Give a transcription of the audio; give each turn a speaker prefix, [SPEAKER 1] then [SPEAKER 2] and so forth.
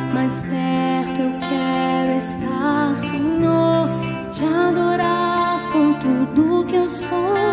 [SPEAKER 1] mais perto eu quero estar, Senhor, te adorar com tudo que eu sou.